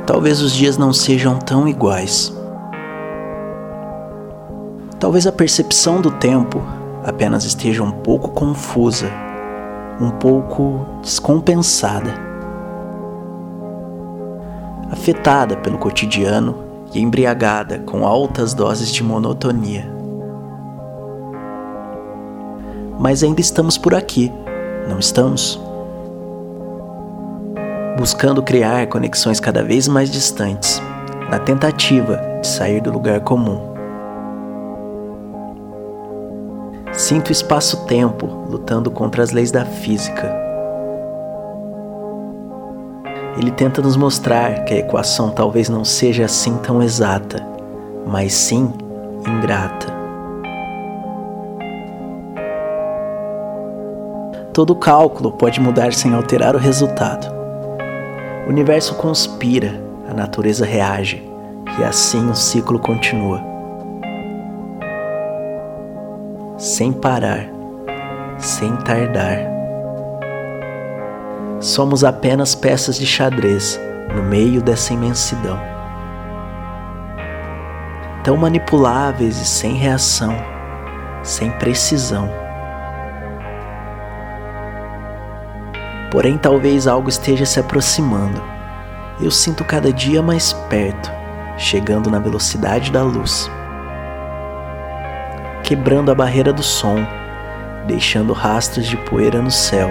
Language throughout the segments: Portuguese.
talvez os dias não sejam tão iguais. Talvez a percepção do tempo apenas esteja um pouco confusa, um pouco descompensada, afetada pelo cotidiano e embriagada com altas doses de monotonia. Mas ainda estamos por aqui, não estamos? Buscando criar conexões cada vez mais distantes, na tentativa de sair do lugar comum. Sinto o espaço-tempo lutando contra as leis da física. Ele tenta nos mostrar que a equação talvez não seja assim tão exata, mas sim ingrata. Todo cálculo pode mudar sem alterar o resultado. O universo conspira, a natureza reage, e assim o ciclo continua. Sem parar, sem tardar. Somos apenas peças de xadrez no meio dessa imensidão. Tão manipuláveis e sem reação, sem precisão. Porém, talvez algo esteja se aproximando. Eu sinto cada dia mais perto, chegando na velocidade da luz. Quebrando a barreira do som, deixando rastros de poeira no céu.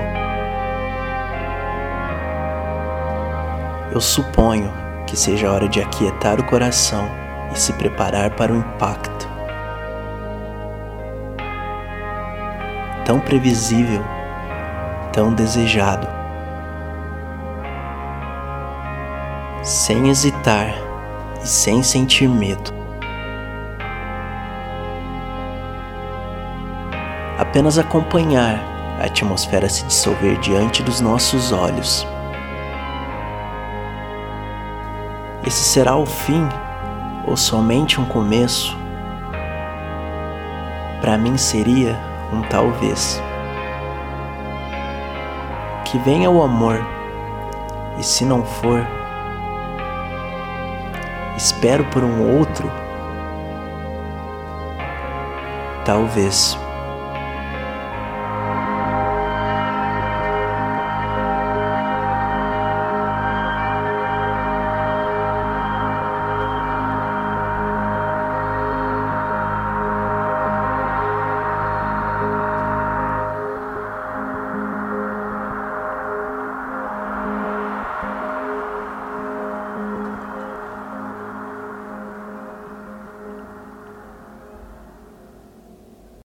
Eu suponho que seja hora de aquietar o coração e se preparar para o impacto. Tão previsível, tão desejado. Sem hesitar e sem sentir medo. Apenas acompanhar a atmosfera se dissolver diante dos nossos olhos. Esse será o fim ou somente um começo? Para mim seria um talvez. Que venha o amor, e se não for, espero por um outro, talvez.